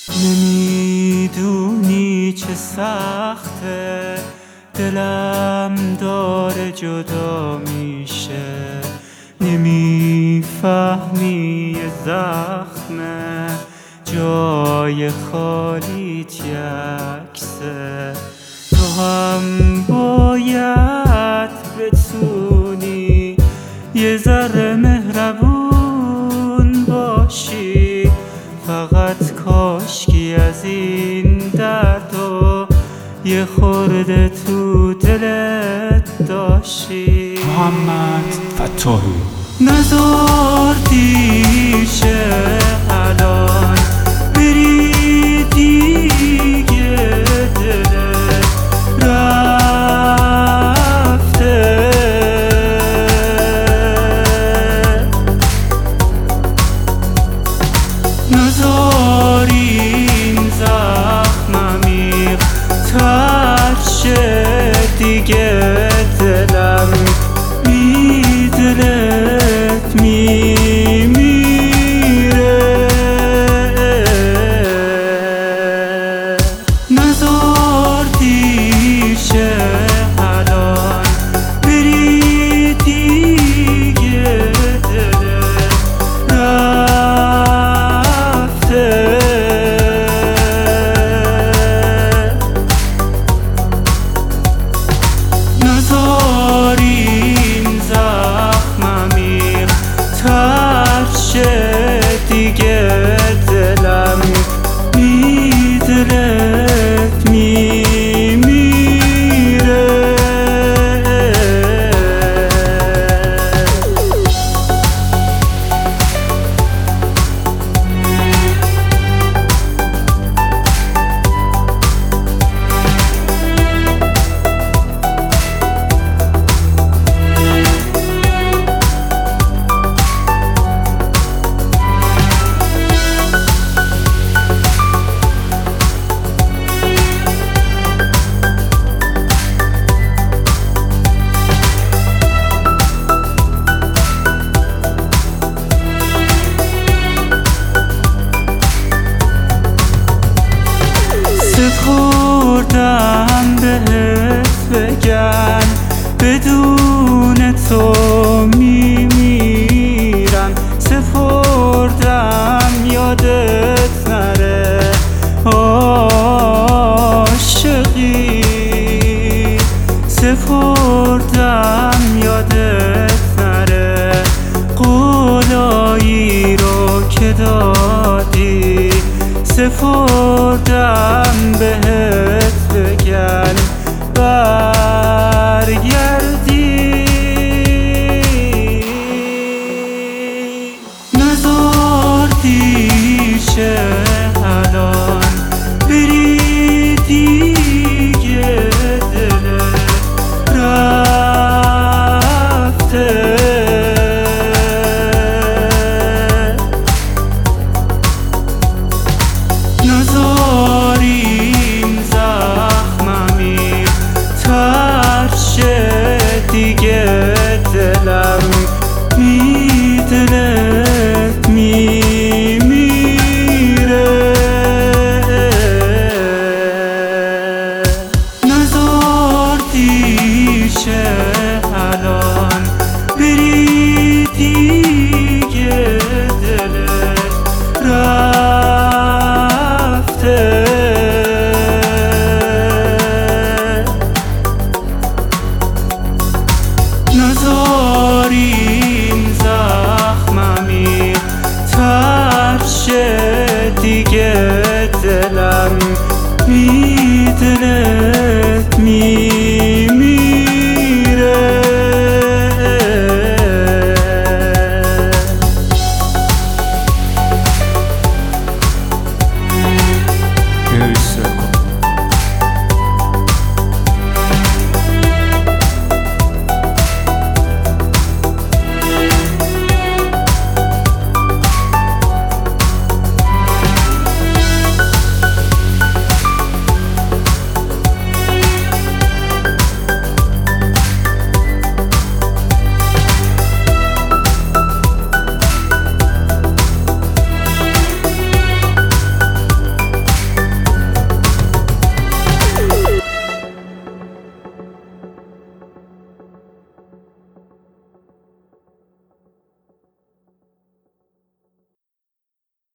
نمیدونی چه سخته، دلم داره جدا میشه. نمیفهمی یه زخمه، جای خالیت یکسه. تو هم باید بتونی یه ذره مهربون باشی. فقط کاشکی از این دردو یه خورده تو دلت داشتی. محمد فتاحی نذار دیر شه الان بری دیگه، دلت رفته. نذار این زخم عمیق تر شه دیگه، دلم دلت میمیره. نذار دیر شه الان بری دیگه، دلت رفته. نذار این زخم عمیق تر شه دیگه، دلم دلت میمیره. سپردم بهت بگن بدون تو میمیرم. سپردم یادت نره عاشقی. سپردم یادت نره قولایی رو که دادی. سپردم بهت بگن برگرد